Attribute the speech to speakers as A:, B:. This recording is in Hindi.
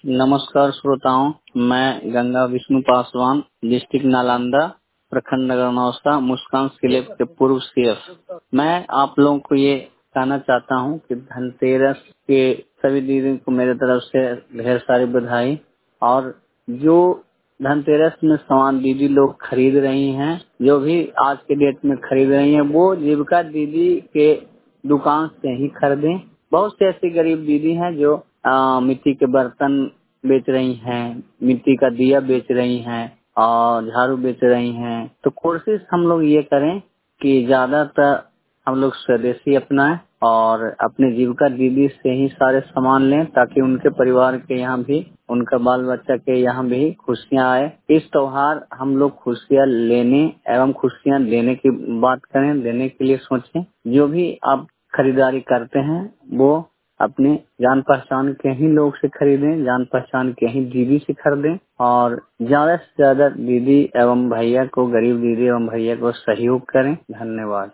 A: नमस्कार श्रोताओं, मैं गंगा विष्णु पासवान, डिस्ट्रिक्ट नालंदा, प्रखंड नगर नौसा, मुस्कान स्लेब के पूर्व सीएफ। मैं आप लोगों को ये कहना चाहता हूँ कि धनतेरस के सभी दीदी को मेरे तरफ से ढेर सारी बधाई। और जो धनतेरस में सामान दीदी लोग खरीद रही हैं, जो भी आज के डेट में खरीद रही हैं, वो जीविका दीदी के दुकान से ही खरीदें। बहुत से ऐसी गरीब दीदी हैं जो मिट्टी के बर्तन बेच रही हैं, मिट्टी का दिया बेच रही हैं और झाड़ू बेच रही हैं। तो कोशिश हम लोग ये करें कि ज्यादातर हम लोग स्वदेशी अपनाएं और अपने जीविका दीदी से ही सारे सामान लें, ताकि उनके परिवार के यहाँ भी, उनका बाल बच्चा के यहाँ भी खुशियाँ आए। इस त्योहार हम लोग खुशियाँ लेने एवं खुशियाँ देने की बात करें, देने के लिए सोचें। जो भी आप खरीदारी करते हैं वो अपने जान पहचान के ही लोग से खरीदें, जान पहचान के ही दीदी से खरीदें और ज्यादा से ज्यादा दीदी एवं भैया को, गरीब दीदी एवं भैया को सहयोग करें। धन्यवाद।